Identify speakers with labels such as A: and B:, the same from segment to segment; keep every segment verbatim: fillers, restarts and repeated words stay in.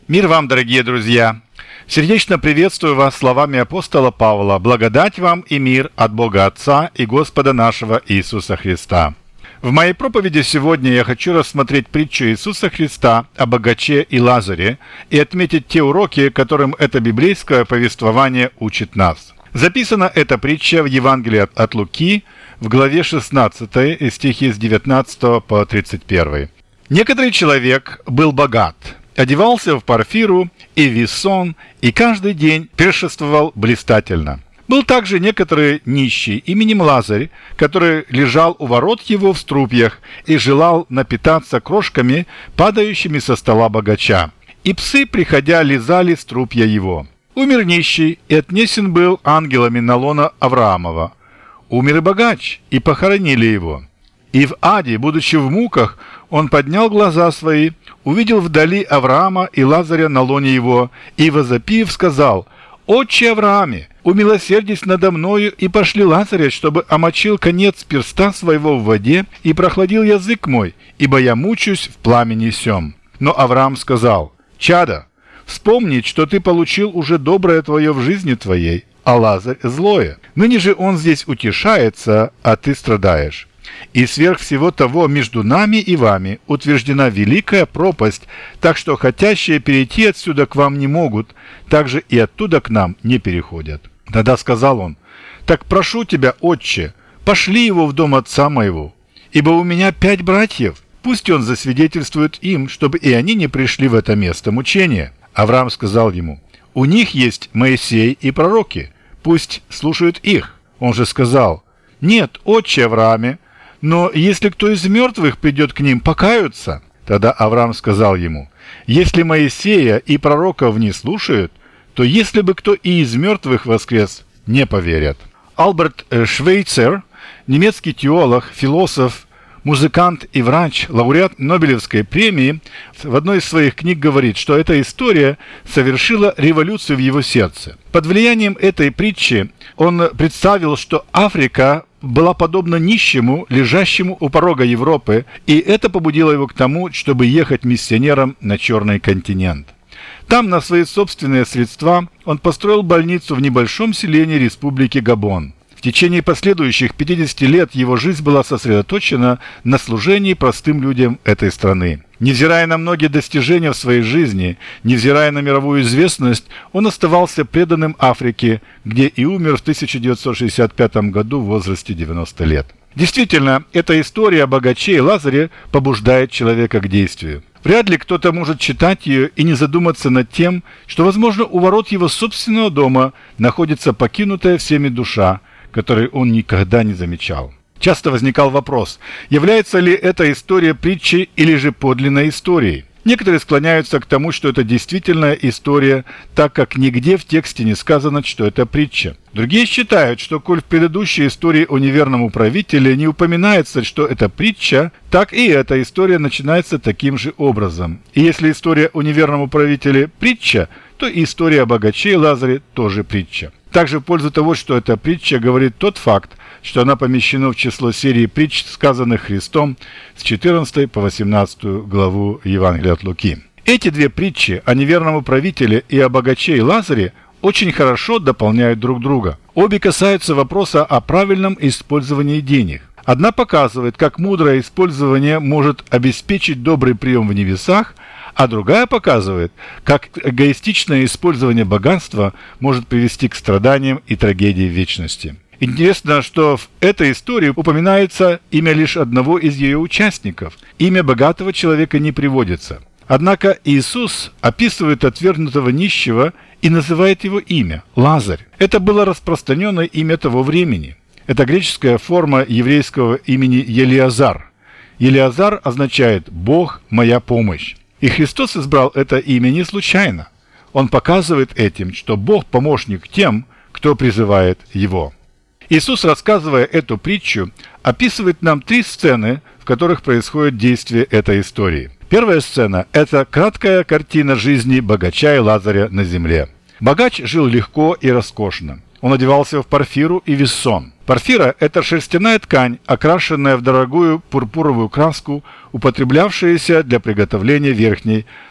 A: Мир вам, дорогие друзья! Сердечно приветствую вас словами апостола Павла. Благодать вам и мир от Бога Отца и Господа нашего Иисуса Христа. В моей проповеди сегодня я хочу рассмотреть притчу Иисуса Христа о богаче и Лазаре и отметить те уроки, которым это библейское повествование учит нас. Записана эта притча в Евангелии от Луки в главе шестнадцатой, стихи с девятнадцатого по тридцать первый. Некоторый человек был богат, одевался в парфиру и вессон, и каждый день пиршествовал блистательно. Был также некоторый нищий именем Лазарь, который лежал у ворот его в струпьях и желал напитаться крошками, падающими со стола богача. И псы, приходя, лизали струпья его. Умер нищий, и отнесен был ангелами на лоно Авраамова. Умер и богач, и похоронили его. И в аде, будучи в муках, он поднял глаза свои, увидел вдали Авраама и Лазаря на лоне его, и, возопив, сказал: «Отче Аврааме, умилосердись надо мною, и пошли Лазаря, чтобы омочил конец перста своего в воде, и прохладил язык мой, ибо я мучусь в пламени сем». Но Авраам сказал: «Чадо, вспомни, что ты получил уже доброе твое в жизни твоей, а Лазарь злое. Ныне же он здесь утешается, а ты страдаешь. И сверх всего того между нами и вами утверждена великая пропасть, так что хотящие перейти отсюда к вам не могут, так же и оттуда к нам не переходят». Тогда сказал он: «Так прошу тебя, отче, пошли его в дом отца моего, ибо у меня пять братьев, пусть он засвидетельствует им, чтобы и они не пришли в это место мучения». Авраам сказал ему: «У них есть Моисей и пророки, пусть слушают их». Он же сказал: «Нет, отче Аврааме, но если кто из мертвых придет к ним, покаются». Тогда Авраам сказал ему: «Если Моисея и пророков не слушают, то если бы кто и из мертвых воскрес, не поверят». Альберт Швейцер, немецкий теолог, философ, музыкант и врач, лауреат Нобелевской премии, в одной из своих книг говорит, что эта история совершила революцию в его сердце. Под влиянием этой притчи он представил, что Африка была подобна нищему, лежащему у порога Европы, и это побудило его к тому, чтобы ехать миссионером на Черный континент. Там, на свои собственные средства, он построил больницу в небольшом селении Республики Габон. В течение последующих пятидесяти лет его жизнь была сосредоточена на служении простым людям этой страны. Невзирая на многие достижения в своей жизни, невзирая на мировую известность, он оставался преданным Африке, где и умер в тысяча девятьсот шестьдесят пятом году в возрасте девяноста лет. Действительно, эта история о богаче и Лазаре побуждает человека к действию. Вряд ли кто-то может читать ее и не задуматься над тем, что, возможно, у ворот его собственного дома находится покинутая всеми душа, которой он никогда не замечал. Часто возникал вопрос, является ли эта история притчей или же подлинной историей. Некоторые склоняются к тому, что это действительная история, так как нигде в тексте не сказано, что это притча. Другие считают, что коль в предыдущей истории о неверном управителе не упоминается, что это притча, так и эта история начинается таким же образом. И если история о неверном управителе притча, то и история о богаче и Лазаре тоже притча. Также в пользу того, что это притча, говорит тот факт, что она помещена в число серии притч, сказанных Христом с четырнадцатой по восемнадцатую главу Евангелия от Луки. Эти две притчи о неверном управителе и о богаче и Лазаре очень хорошо дополняют друг друга. Обе касаются вопроса о правильном использовании денег. Одна показывает, как мудрое использование может обеспечить добрый прием в небесах, а другая показывает, как эгоистичное использование богатства может привести к страданиям и трагедии в вечности. Интересно, что в этой истории упоминается имя лишь одного из ее участников. Имя богатого человека не приводится. Однако Иисус описывает отвергнутого нищего и называет его имя – Лазарь. Это было распространенное имя того времени. Это греческая форма еврейского имени Елиазар. Елиазар означает «Бог – моя помощь». И Христос избрал это имя не случайно. Он показывает этим, что Бог – помощник тем, кто призывает Его. Иисус, рассказывая эту притчу, описывает нам три сцены, в которых происходит действие этой истории. Первая сцена – это краткая картина жизни богача и Лазаря на земле. Богач жил легко и роскошно. Он одевался в парфиру и вессон. Парфира – это шерстяная ткань, окрашенная в дорогую пурпуровую краску, употреблявшаяся для приготовления верхней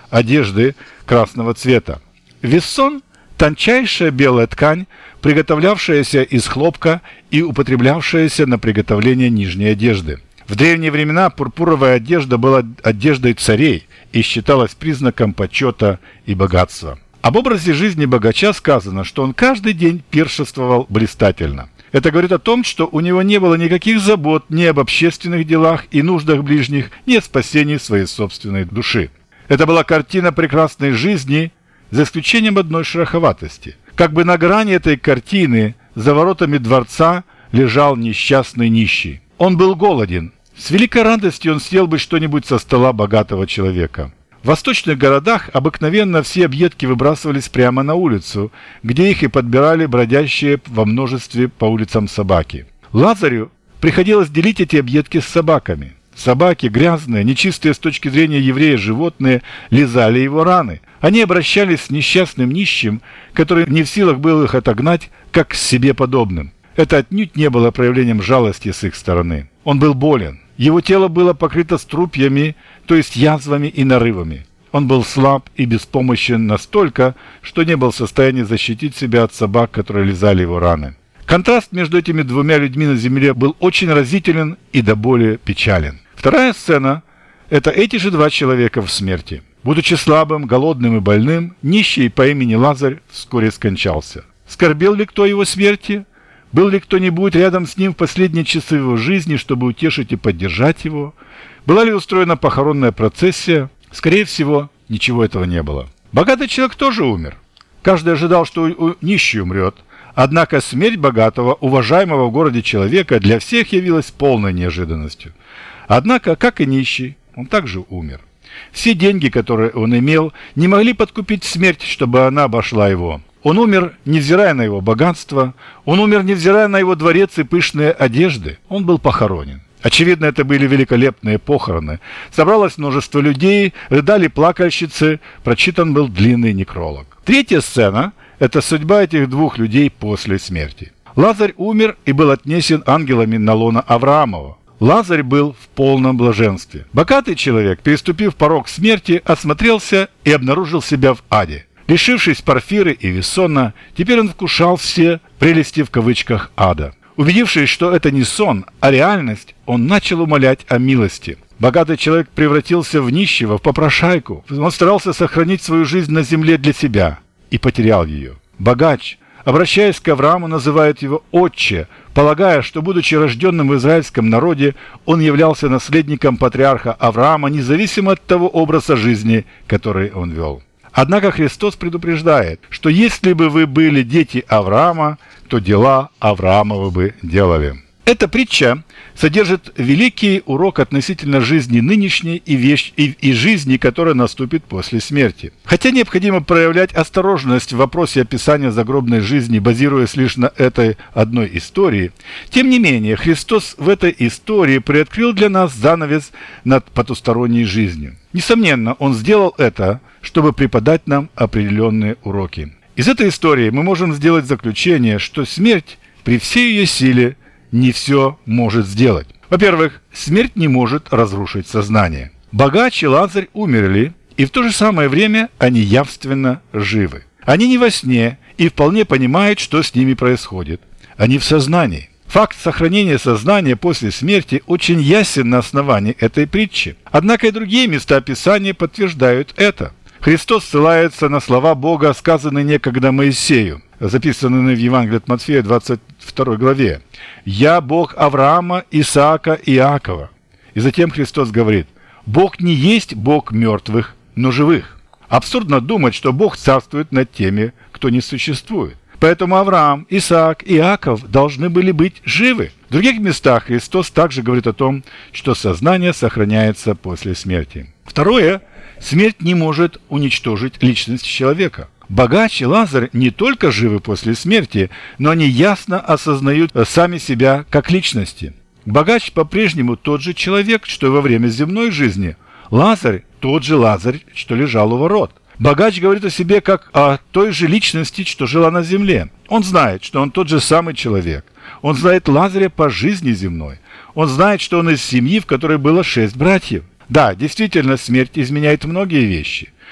A: одежды красного цвета. Вессон – тончайшая белая ткань, приготовлявшаяся из хлопка и употреблявшаяся на приготовление нижней одежды. В древние времена пурпуровая одежда была одеждой царей и считалась признаком почета и богатства. Об образе жизни богача сказано, что он каждый день пиршествовал блистательно. Это говорит о том, что у него не было никаких забот ни об общественных делах и нуждах ближних, ни о спасении своей собственной души. Это была картина прекрасной жизни, за исключением одной шероховатости. Как бы на грани этой картины, за воротами дворца, лежал несчастный нищий. Он был голоден. С великой радостью он съел бы что-нибудь со стола богатого человека. В восточных городах обыкновенно все объедки выбрасывались прямо на улицу, где их и подбирали бродящие во множестве по улицам собаки. Лазарю приходилось делить эти объедки с собаками. Собаки, грязные, нечистые с точки зрения еврея животные, лизали его раны. Они обращались с несчастным нищим, который не в силах был их отогнать, как к себе подобным. Это отнюдь не было проявлением жалости с их стороны. Он был болен. Его тело было покрыто струпьями, то есть язвами и нарывами. Он был слаб и беспомощен настолько, что не был в состоянии защитить себя от собак, которые лизали его раны. Контраст между этими двумя людьми на земле был очень разителен и до боли печален. Вторая сцена – это эти же два человека в смерти. Будучи слабым, голодным и больным, нищий по имени Лазарь вскоре скончался. Скорбел ли кто о его смерти? Был ли кто-нибудь рядом с ним в последние часы его жизни, чтобы утешить и поддержать его? Была ли устроена похоронная процессия? Скорее всего, ничего этого не было. Богатый человек тоже умер. Каждый ожидал, что нищий умрет. Однако смерть богатого, уважаемого в городе человека для всех явилась полной неожиданностью. Однако, как и нищий, он также умер. Все деньги, которые он имел, не могли подкупить смерть, чтобы она обошла его. Он умер, невзирая на его богатство, он умер, невзирая на его дворец и пышные одежды. Он был похоронен. Очевидно, это были великолепные похороны. Собралось множество людей, рыдали плакальщицы, прочитан был длинный некролог. Третья сцена – это судьба этих двух людей после смерти. Лазарь умер и был отнесен ангелами на лоно Авраамова. Лазарь был в полном блаженстве. Богатый человек, переступив порог смерти, осмотрелся и обнаружил себя в аде. Лишившись Порфиры и Вессона, теперь он вкушал все прелести в кавычках ада. Убедившись, что это не сон, а реальность, он начал умолять о милости. Богатый человек превратился в нищего, в попрошайку. Он старался сохранить свою жизнь на земле для себя и потерял ее. Богач, обращаясь к Аврааму, называет его «отче», полагая, что, будучи рожденным в израильском народе, он являлся наследником патриарха Авраама, независимо от того образа жизни, который он вел. Однако Христос предупреждает, что если бы вы были дети Авраама, то дела Авраамовы бы делали. Эта притча содержит великий урок относительно жизни нынешней и, вещь, и, и жизни, которая наступит после смерти. Хотя необходимо проявлять осторожность в вопросе описания загробной жизни, базируясь лишь на этой одной истории, тем не менее Христос в этой истории приоткрыл для нас занавес над потусторонней жизнью. Несомненно, Он сделал это, чтобы преподать нам определенные уроки. Из этой истории мы можем сделать заключение, что смерть при всей ее силе не все может сделать. Во-первых, смерть не может разрушить сознание. Богач и Лазарь умерли, и в то же самое время они явственно живы. Они не во сне и вполне понимают, что с ними происходит. Они в сознании. Факт сохранения сознания после смерти очень ясен на основании этой притчи. Однако и другие места Писания подтверждают это. Христос ссылается на слова Бога, сказанные некогда Моисею, записанные в Евангелии от Матфея, двадцать второй главе. «Я Бог Авраама, Исаака и Иакова». И затем Христос говорит: «Бог не есть Бог мертвых, но живых». Абсурдно думать, что Бог царствует над теми, кто не существует. Поэтому Авраам, Исаак и Иаков должны были быть живы. В других местах Христос также говорит о том, что сознание сохраняется после смерти. Второе. Смерть не может уничтожить личность человека. Богач и Лазарь не только живы после смерти, но они ясно осознают сами себя как личности. Богач по-прежнему тот же человек, что и во время земной жизни. Лазарь тот же Лазарь, что лежал у ворот. Богач говорит о себе как о той же личности, что жила на земле. Он знает, что он тот же самый человек. Он знает Лазаря по жизни земной. Он знает, что он из семьи, в которой было шесть братьев. Да, действительно, смерть изменяет многие вещи.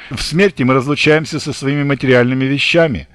A: В смерти мы разлучаемся со своими материальными вещами.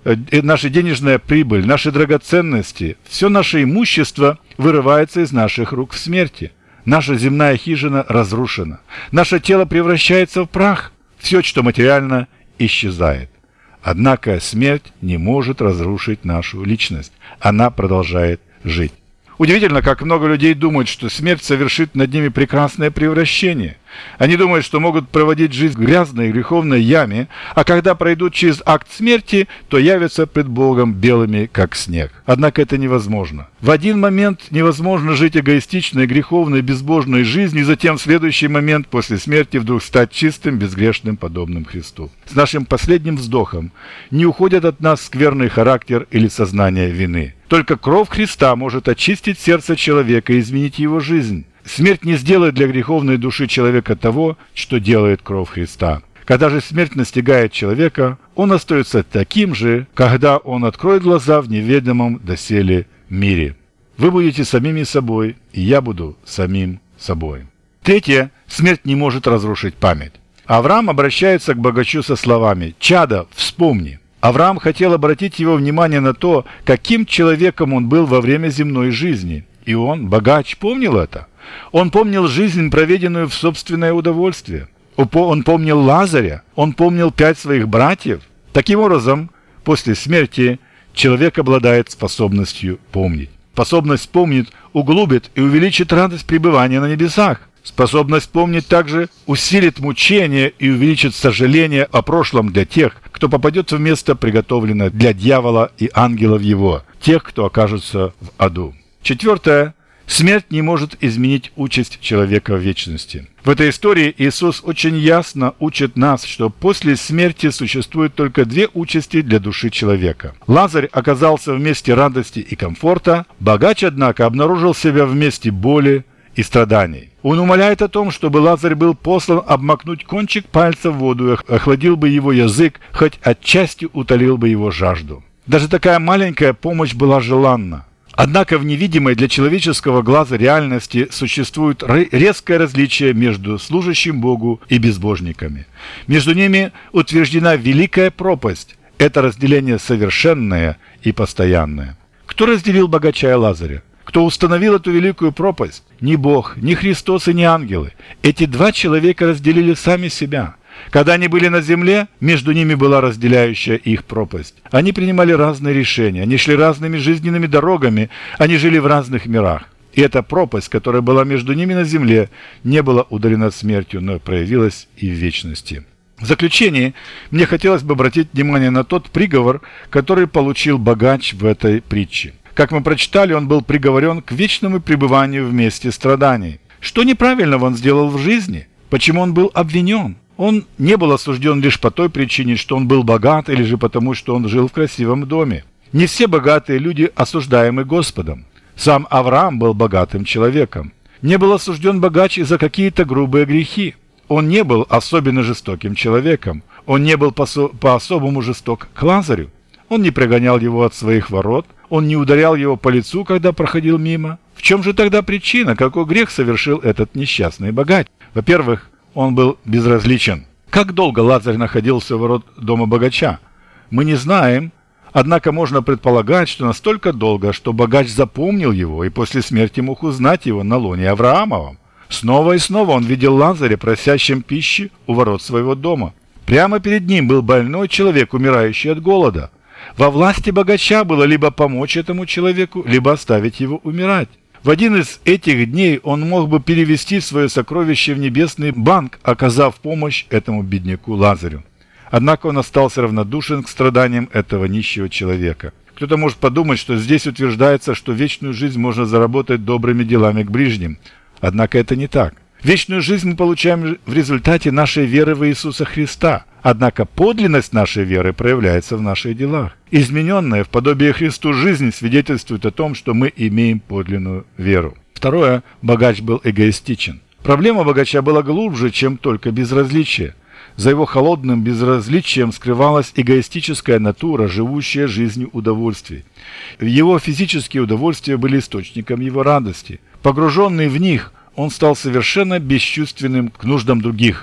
A: Наша денежная прибыль, наши драгоценности, все наше имущество вырывается из наших рук в смерти. Наша земная хижина разрушена. Наше тело превращается в прах. Все, что материально, исчезает. Однако смерть не может разрушить нашу личность. Она продолжает жить. Удивительно, как много людей думают, что смерть совершит над ними прекрасное превращение. Они думают, что могут проводить жизнь в грязной греховной яме, а когда пройдут через акт смерти, то явятся пред Богом белыми, как снег. Однако это невозможно. В один момент невозможно жить эгоистичной, греховной, безбожной жизнью, и затем в следующий момент после смерти вдруг стать чистым, безгрешным, подобным Христу. С нашим последним вздохом не уходит от нас скверный характер или сознание вины. Только кровь Христа может очистить сердце человека и изменить его жизнь. Смерть не сделает для греховной души человека того, что делает кровь Христа. Когда же смерть настигает человека, он остается таким же, когда он откроет глаза в неведомом доселе мире. Вы будете самими собой, и я буду самим собой. Третье. Смерть не может разрушить память. Авраам обращается к богачу со словами: «Чадо, вспомни». Авраам хотел обратить его внимание на то, каким человеком он был во время земной жизни. И он, богач, помнил это. Он помнил жизнь, проведенную в собственное удовольствие. Он помнил Лазаря, он помнил пять своих братьев. Таким образом, после смерти человек обладает способностью помнить. Способность помнить углубит и увеличит радость пребывания на небесах. Способность помнить также усилит мучение и увеличит сожаление о прошлом для тех, кто попадет в место, приготовленное для дьявола и ангелов его, тех, кто окажется в аду. Четвертое. Смерть не может изменить участь человека в вечности. В этой истории Иисус очень ясно учит нас, что после смерти существует только две участи для души человека. Лазарь оказался в месте радости и комфорта, богач, однако, обнаружил себя в месте боли и страданий. Он умоляет о том, чтобы Лазарь был послан обмакнуть кончик пальца в воду и охладил бы его язык, хоть отчасти утолил бы его жажду. Даже такая маленькая помощь была желанна. Однако в невидимой для человеческого глаза реальности существует резкое различие между служащим Богу и безбожниками. Между ними утверждена великая пропасть. Это разделение совершенное и постоянное. Кто разделил богача и Лазаря? Кто установил эту великую пропасть? Ни Бог, ни Христос и ни ангелы. Эти два человека разделили сами себя. Когда они были на земле, между ними была разделяющая их пропасть. Они принимали разные решения, они шли разными жизненными дорогами, они жили в разных мирах. И эта пропасть, которая была между ними на земле, не была удалена смертью, но проявилась и в вечности. В заключение, мне хотелось бы обратить внимание на тот приговор, который получил богач в этой притче. Как мы прочитали, он был приговорен к вечному пребыванию в месте страданий. Что неправильного он сделал в жизни? Почему он был обвинен? Он не был осужден лишь по той причине, что он был богат, или же потому, что он жил в красивом доме. Не все богатые люди осуждаемы Господом. Сам Авраам был богатым человеком. Не был осужден богач из-за какие-то грубые грехи. Он не был особенно жестоким человеком. Он не был по-особому жесток к Лазарю. Он не прогонял его от своих ворот. Он не ударял его по лицу, когда проходил мимо. В чем же тогда причина, какой грех совершил этот несчастный богач? Во-первых, он был безразличен. Как долго Лазарь находился у ворот дома богача? Мы не знаем, однако можно предполагать, что настолько долго, что богач запомнил его и после смерти мог узнать его на лоне Авраамовом. Снова и снова он видел Лазаря, просящим пищи у ворот своего дома. Прямо перед ним был больной человек, умирающий от голода. Во власти богача было либо помочь этому человеку, либо оставить его умирать. В один из этих дней он мог бы перевести свое сокровище в небесный банк, оказав помощь этому бедняку Лазарю. Однако он остался равнодушен к страданиям этого нищего человека. Кто-то может подумать, что здесь утверждается, что вечную жизнь можно заработать добрыми делами к ближним. Однако это не так. Вечную жизнь мы получаем в результате нашей веры в Иисуса Христа. Однако подлинность нашей веры проявляется в наших делах. Измененная в подобие Христу жизнь свидетельствует о том, что мы имеем подлинную веру. Второе. Богач был эгоистичен. Проблема богача была глубже, чем только безразличие. За его холодным безразличием скрывалась эгоистическая натура, живущая жизнью удовольствий. Его физические удовольствия были источником его радости. Погруженный в них, он стал совершенно бесчувственным к нуждам других.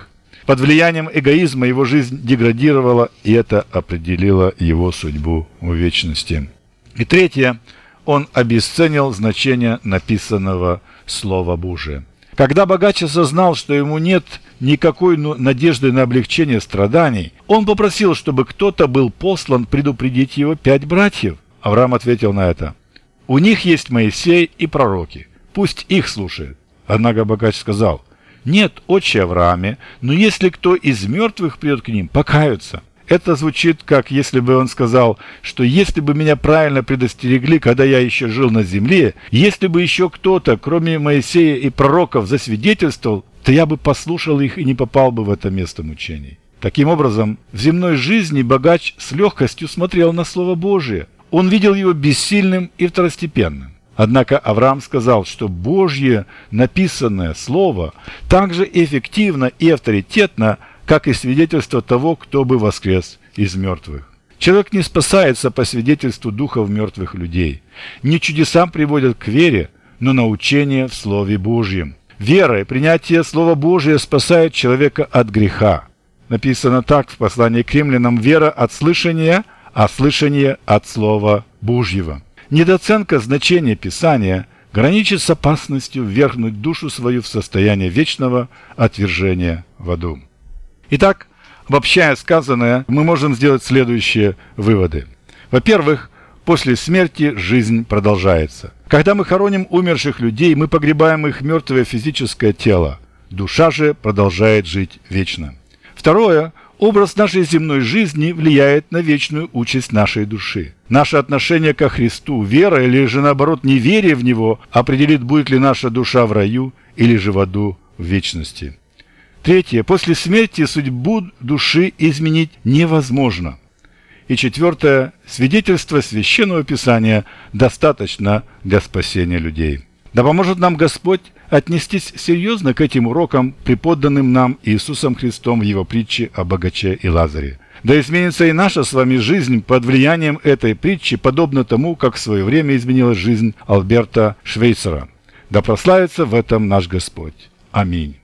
A: Под влиянием эгоизма его жизнь деградировала, и это определило его судьбу в вечности. И третье, он обесценил значение написанного Слова Божия. Когда богач осознал, что ему нет никакой надежды на облегчение страданий, он попросил, чтобы кто-то был послан предупредить его пять братьев. Авраам ответил на это: «У них есть Моисей и пророки, пусть их слушают». Однако богач сказал: «Нет, отче Аврааме, но если кто из мертвых придет к ним, покаются». Это звучит, как если бы он сказал, что если бы меня правильно предостерегли, когда я еще жил на земле, если бы еще кто-то, кроме Моисея и пророков, засвидетельствовал, то я бы послушал их и не попал бы в это место мучений. Таким образом, в земной жизни богач с легкостью смотрел на Слово Божие. Он видел его бессильным и второстепенным. Однако Авраам сказал, что Божье написанное Слово так же эффективно и авторитетно, как и свидетельство того, кто бы воскрес из мертвых. Человек не спасается по свидетельству духов мертвых людей. Не чудеса приводят к вере, но научение в Слове Божьем. Вера и принятие Слова Божия спасает человека от греха. Написано так в послании к римлянам: «Вера от слышания, а слышание от Слова Божьего». Недооценка значения Писания граничит с опасностью ввергнуть душу свою в состояние вечного отвержения в аду. Итак, обобщая сказанное, мы можем сделать следующие выводы. Во-первых, после смерти жизнь продолжается. Когда мы хороним умерших людей, мы погребаем их мертвое физическое тело. Душа же продолжает жить вечно. Второе. Образ нашей земной жизни влияет на вечную участь нашей души. Наше отношение ко Христу, вера или же наоборот неверие в Него определит, будет ли наша душа в раю или же в аду в вечности. Третье. После смерти судьбу души изменить невозможно. И четвертое. Свидетельство Священного Писания достаточно для спасения людей. Да поможет нам Господь отнестись серьезно к этим урокам, преподанным нам Иисусом Христом в Его притче о богаче и Лазаре. Да изменится и наша с вами жизнь под влиянием этой притчи, подобно тому, как в свое время изменилась жизнь Альберта Швейцера. Да прославится в этом наш Господь. Аминь.